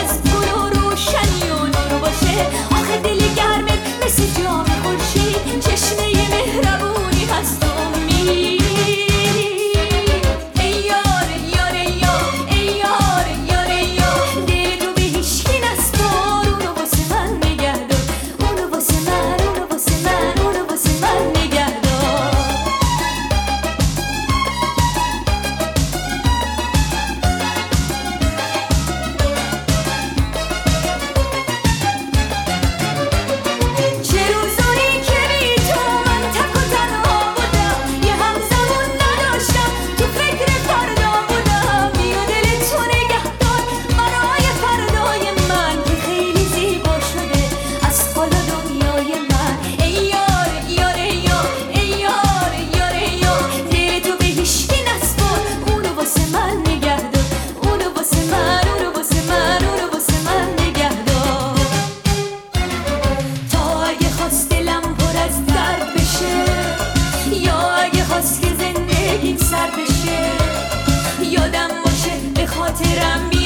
از گل و روشنی و نور باشه. آخه دل گرمت مثل جام خورشید، چشمه مهربونی هست و امید. ای یار یار یار ای یار یار یار، دل تو به هیچکی نسپار، اونو واسه من نگه دار، اونو واسه من، اونو واسه من، اونو واسه من نگه دار. چه روزایی که بی تو من تک و تنها بودم، یه همزمان نداشتم، تو فکر فردا بودم. بیا دل تو نگه دار برای فردای من که خیلی زیبا شده از حالا دنیای من. ای یار یار یار ای یار یار یار، دل تو به هیچکی نسپار، اونو واسه من نگه دار، اونو واسه من، اونو واسه من، اونو واسه من نگه دار. تا اگه خواست دلم پر از درد بشه، یا اگه خواست که زندگیم سر بشه، یادم باشه به خاطرم